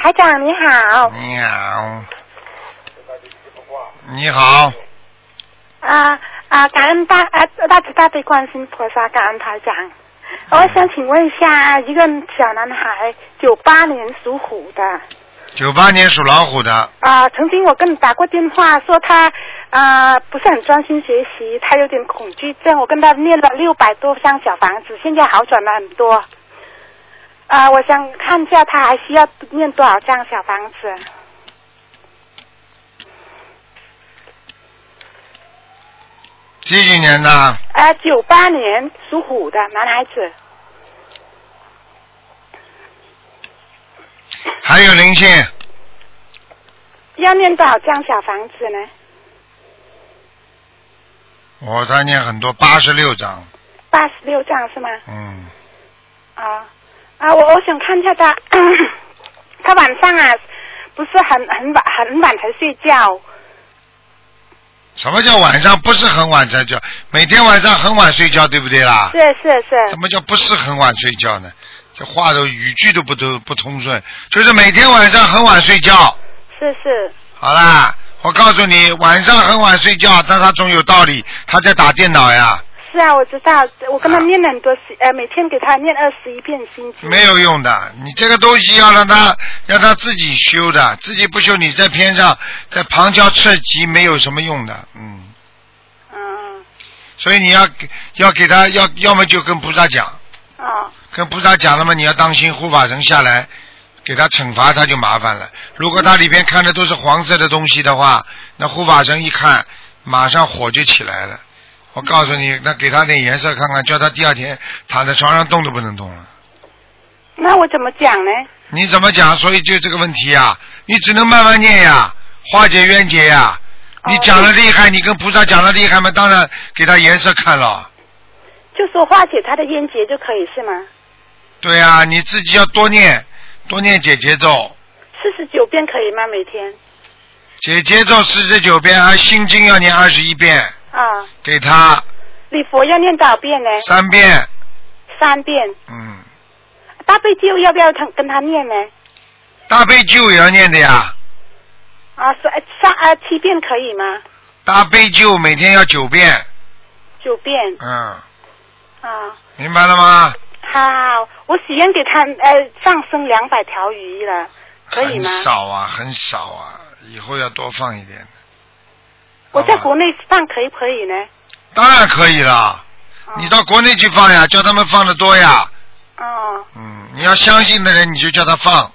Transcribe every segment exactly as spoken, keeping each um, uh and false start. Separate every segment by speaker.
Speaker 1: 台长你好。
Speaker 2: 你好。你好。
Speaker 1: 啊啊，感恩大啊大慈大悲观世音菩萨，感恩台长。我想请问一下，一个小男孩，九八年属虎的。
Speaker 2: 九八年属老虎的。
Speaker 1: 啊，曾经我跟你打过电话，说他啊不是很专心学习，他有点恐惧症。我跟他念了六百多张小房子，现在好转了很多。啊，我想看一下他还需要念多少张小房子。
Speaker 2: 几几年的？
Speaker 1: 啊，九八年属虎的男孩子。
Speaker 2: 还有灵性。
Speaker 1: 要念多少张小房子呢？
Speaker 2: 我他念很多，八十六张。
Speaker 1: 八十六张是吗？
Speaker 2: 嗯。
Speaker 1: 啊啊，我我想看一下他，他晚上啊不是很很晚很晚才睡觉。
Speaker 2: 什么叫晚上不是很晚才睡？每天晚上很晚睡觉，对不对啦？
Speaker 1: 是是是。
Speaker 2: 什么叫不是很晚睡觉呢？这话都语句都不都不通顺，就是每天晚上很晚睡觉。
Speaker 1: 是是。
Speaker 2: 好啦，我告诉你，晚上很晚睡觉，但他总有道理，他在打电脑呀。
Speaker 1: 是啊，我知道，我跟他念了很多，呃，每天给他念二十一遍心经。
Speaker 2: 没有用的，你这个东西要让他让他自己修的，自己不修，你在边上在旁敲侧击没有什么用的，嗯。
Speaker 1: 嗯。
Speaker 2: 所以你要要给他要要么就跟菩萨讲。
Speaker 1: 哦。
Speaker 2: 跟菩萨讲了嘛，你要当心护法神下来给他惩罚，他就麻烦了。如果他里边看的都是黄色的东西的话，那护法神一看，马上火就起来了。我告诉你，那给他点颜色看看，叫他第二天躺在床上动都不能动了。
Speaker 1: 那我怎么讲呢？
Speaker 2: 你怎么讲？所以就这个问题呀，你只能慢慢念呀，化解冤结呀。你讲的厉害，你跟菩萨讲的厉害嘛，当然给他颜色看了。
Speaker 1: 就说化解他的冤结就可以是吗？
Speaker 2: 对啊，你自己要多念，多念解结咒。
Speaker 1: 四十九遍可以吗？每天？
Speaker 2: 解结咒四十九遍，而心经要念二十一遍。
Speaker 1: 啊。
Speaker 2: 给他。
Speaker 1: 礼佛要念多少遍呢？
Speaker 2: 三遍。
Speaker 1: 三遍。
Speaker 2: 嗯。
Speaker 1: 大悲咒要不要他跟他念呢？
Speaker 2: 大悲咒也要念的呀。
Speaker 1: 啊，三啊七遍可以吗？
Speaker 2: 大悲咒每天要九遍。
Speaker 1: 九遍。
Speaker 2: 嗯。
Speaker 1: 啊。
Speaker 2: 明白了吗？
Speaker 1: 好，我许愿给他呃放生两百条鱼了，可以吗？
Speaker 2: 很少啊，很少啊，以后要多放一点。
Speaker 1: 我在国内放可以不可以呢？
Speaker 2: 当然可以了，哦、你到国内去放呀，叫他们放的多呀。
Speaker 1: 哦。
Speaker 2: 嗯，你要相信的人，你就叫他放。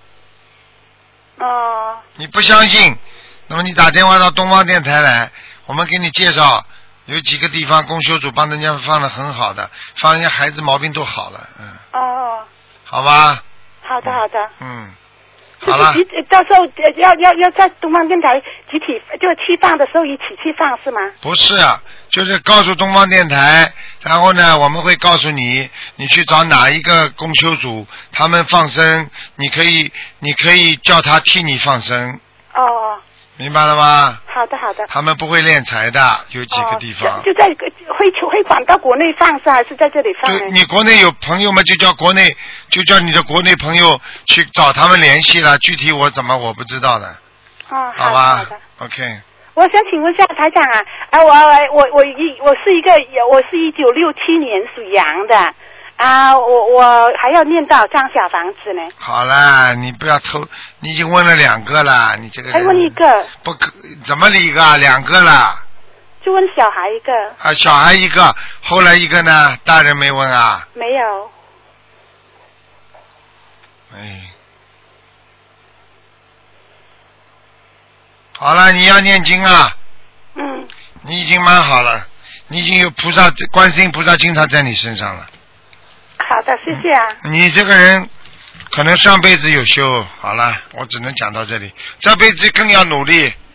Speaker 1: 哦。
Speaker 2: 你不相信，那么你打电话到东方电台来，我们给你介绍。有几个地方公修组帮人家放的很好的，放人家孩子毛病都好了，嗯。
Speaker 1: 哦。
Speaker 2: 好吧。
Speaker 1: 好的，好的。
Speaker 2: 嗯。好了。
Speaker 1: 集到时候要要要在东方电台集体就去放的时候一起去放是吗？
Speaker 2: 不是啊，就是告诉东方电台，然后呢，我们会告诉你，你去找哪一个公修组，他们放生，你可以你可以叫他替你放生。
Speaker 1: 哦。
Speaker 2: 明白了吗？
Speaker 1: 好的好的。
Speaker 2: 他们不会敛财的，有几个地方。
Speaker 1: 哦、就, 就在会会转到国内放是还是在这里放呢？
Speaker 2: 对，你国内有朋友们就叫国内，就叫你的国内朋友去找他们联系了。具体我怎么我不知道的。
Speaker 1: 哦，
Speaker 2: 好吧。
Speaker 1: 好的。
Speaker 2: OK。
Speaker 1: 我想请问一下台长啊，啊我我我一我是一个我是一九六七年属羊的。啊，我我还要念多少张小房子呢？
Speaker 2: 好啦，你不要偷，你已经问了两个了，你这个人。
Speaker 1: 还问一个。
Speaker 2: 不可，怎么一个？两个了。
Speaker 1: 就问小孩一个。
Speaker 2: 啊，小孩一个，后来一个呢？大人没问啊？
Speaker 1: 没有。
Speaker 2: 哎。好了，你要念经啊。
Speaker 1: 嗯。
Speaker 2: 你已经蛮好了，你已经有菩萨、观世音菩萨经常在你身上了。
Speaker 1: 好的，谢谢啊。
Speaker 2: 你这个人可能上辈子有修，好了，我只能讲到这里，这辈子更要努力。